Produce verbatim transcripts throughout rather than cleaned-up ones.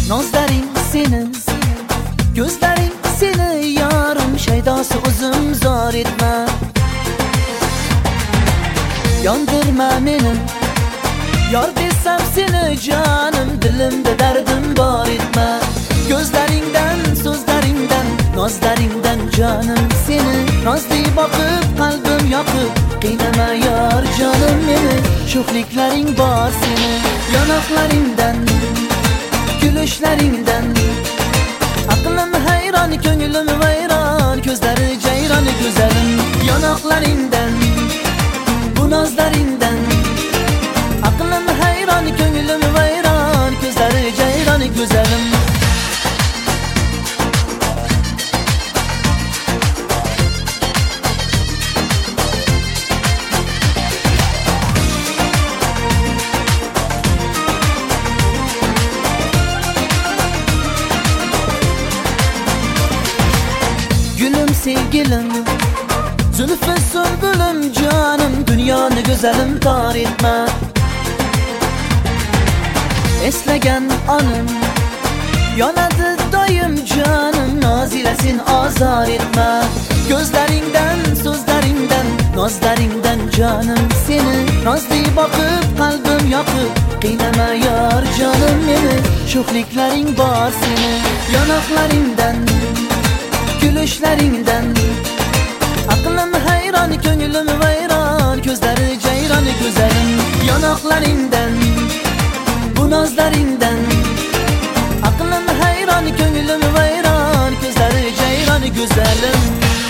Nozlaring seni, gözlerin seni yarım şeydası uzun zor etme. Yandırma beni, yar desem seni canım, dilimde derdim var etme. Gözlerinden, sözlerinden, nazlerinden canım seni, nazlı bakıp kalbim yakıp kıynama yar canım beni. Şofliklerin var seni, yanaklarından, gülüşlerinden, aklım hayran, gönlüm vayran, gözleri ceyran güzelim. Yanaklarından, bu nazlarinden, aklım hayran, gönlüm vayran, gözleri ceyran güzelim. Gülüm sevgilim, zülfü sümbülüm canım, dünyanı güzelim tar etme. Eslegen anım, yanadı dayım canım, nazilesin azar etme. Gözlerinden, sözlerinden, nazlerinden canım seni, nazlı bakıp kalbim yakıp kıynama yar canım beni. Şofliklerin var seni, yanaklarından, gülüşlerinden, aklım hayran, gönlüm vayran, gözleri ceyran güzelim. Yanaklarından, bu nazlarinden, aklım hayran, gönlüm vayran, gözleri ceyran güzelim.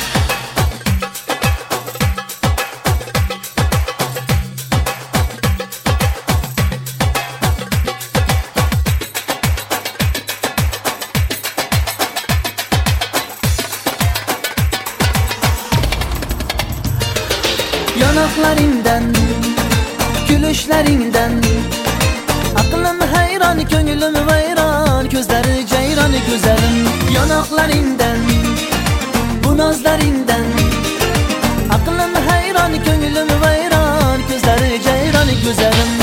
Yanaklarından, gülüşlerinden, aklım hayran, gönlüm vayran, gözleri ceyran güzelim. Yanaklarından, bu nazlarinden, aklım hayran, gönlüm vayran, gözleri ceyran güzelim.